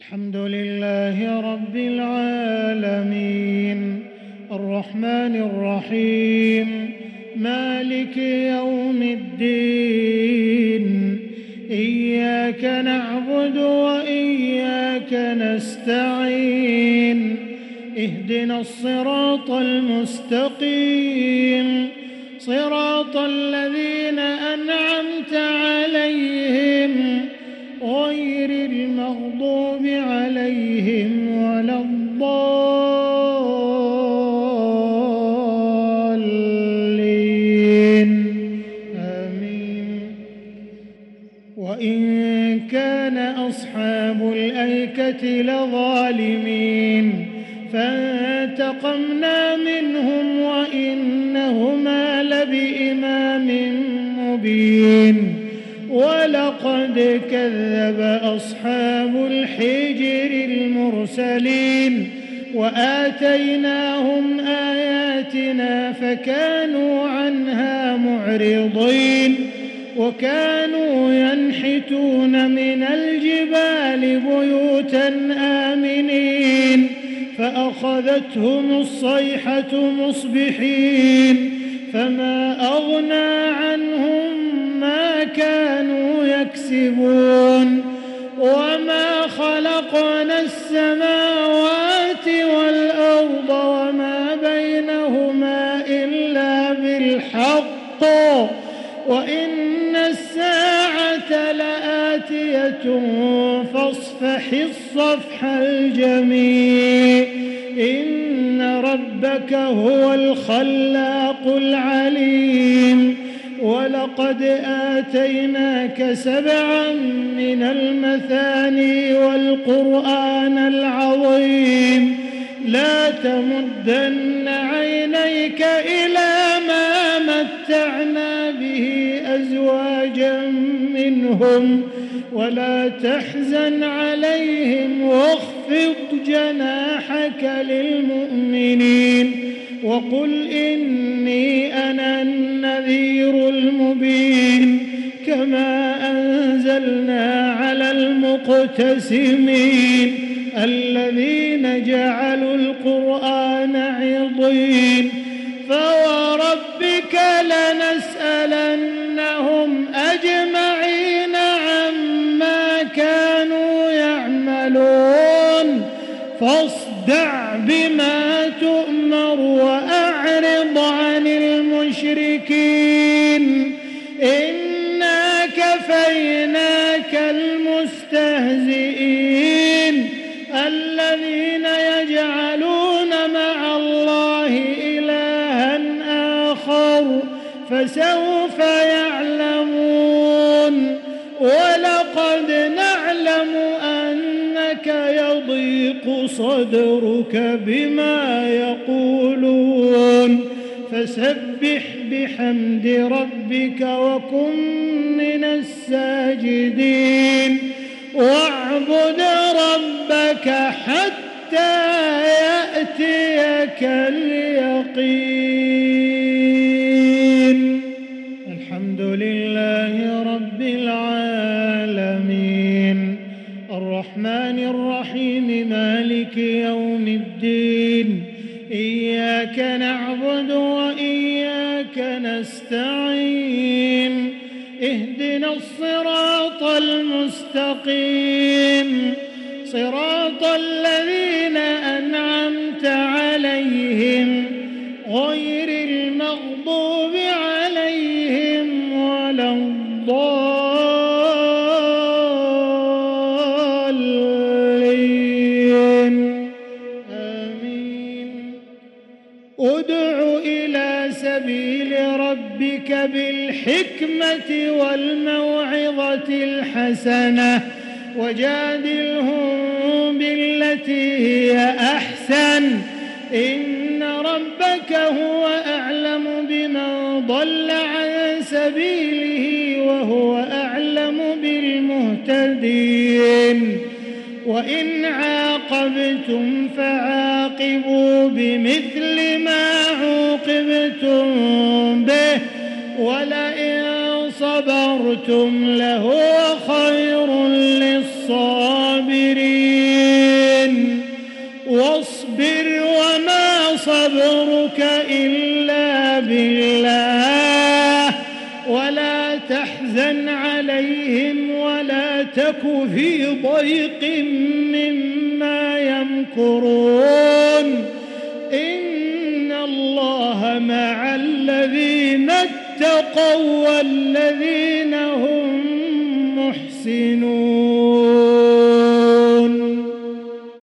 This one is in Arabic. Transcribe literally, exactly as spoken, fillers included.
الحمد لله رب العالمين الرحمن الرحيم مالك يوم الدين إياك نعبد وإياك نستعين اهدنا الصراط المستقيم صراط الذين أنعمت عليهم غير المغضوب عليهم ولا الضالين آمين. وإن كان أصحاب الأيكة لظالمين فانتقمنا منهم وإنهما لبإمام مبين. ولقد كذب أصحاب الحجر المرسلين وآتيناهم آياتنا فكانوا عنها معرضين. وكانوا ينحتون من الجبال بيوتا آمنين فأخذتهم الصيحة مصبحين فما أغنى عنهم ما كانوا يكسبون. وما خلقنا السماوات والأرض وما بينهما إلا بالحق وإن الساعة لآتية فاصفح الصفح الجميل. إن ربك هو الخلاق العليم. ولقد آتيناك سبعا من المثاني والقرآن العظيم. لا تمدن عينيك إلى ما متعنا به أزواجا منهم ولا تحزن عليهم واخفض جناحك للمؤمنين وقل إني أنا النذير المبين. كما أنزلنا على المقتسمين الذين جعلوا القرآن عضين. فوربك لنسألنهم أجمعين عما كانوا يعملون. فاصدع بما تؤمر وأعرض عن المشركين إنا كفيناك المستهزئين الذين يجعلون مع الله إلها آخر فسوف يعلمون. ولقد نعلم أنك يضيق صدرك بما يقولون فسبح بحمد ربك وكن من الساجدين واعبد ربك حتى يأتيك اليقين. الحمد لله رب العالمين الرحمن الرحيم مالك يوم الدين إياك نعبد وإياك نستعين اهدنا الصراط المستقيم صراط الذين أنعمت عليهم غير المغضوب عليهم ولا الضالين آمين. ادع إلى سبيل ربك بالحكمة والموعظة الحسنة وجادلهم بالتي هي أحسن إن ربك هو أعلم بمن ضل عن سبيله وهو أعلم بالمهتدين. وإن عاقبتم فعاقبوا بمثل ما عوقبتم به ولئن صبرتم لهو خير للصابرين. ظهرك إلا بالله ولا تحزن عليهم ولا تك في ضيق مما يمكرون إن الله مع الذين اتقوا والذين هم محسنون.